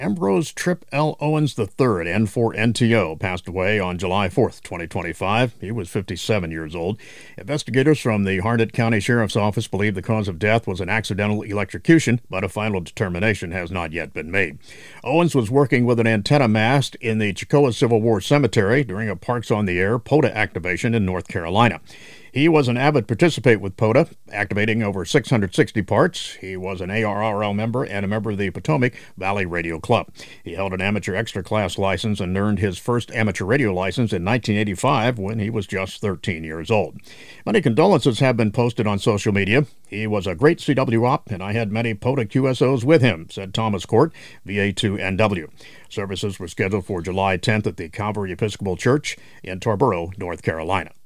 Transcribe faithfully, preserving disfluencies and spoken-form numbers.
Ambrose Trip L. Owens the third, N four N T O, passed away on July fourth, twenty twenty-five. He was fifty-seven years old. Investigators from the Harnett County Sheriff's Office believe the cause of death was an accidental electrocution, but a final determination has not yet been made. Owens was working with an antenna mast in the Chickasaw Civil War Cemetery during a Parks on the Air POTA activation in North Carolina. He was an avid participant with POTA, activating over six hundred sixty parts. He was an A R R L member and a member of the Potomac Valley Radio Club. He held an amateur extra class license and earned his first amateur radio license in nineteen eighty-five when he was just thirteen years old. Many condolences have been posted on social media. He was a great C W op, and I had many POTA Q S Os with him, said Thomas Court, V A two N W. Services were scheduled for July tenth at the Calvary Episcopal Church in Tarboro, North Carolina.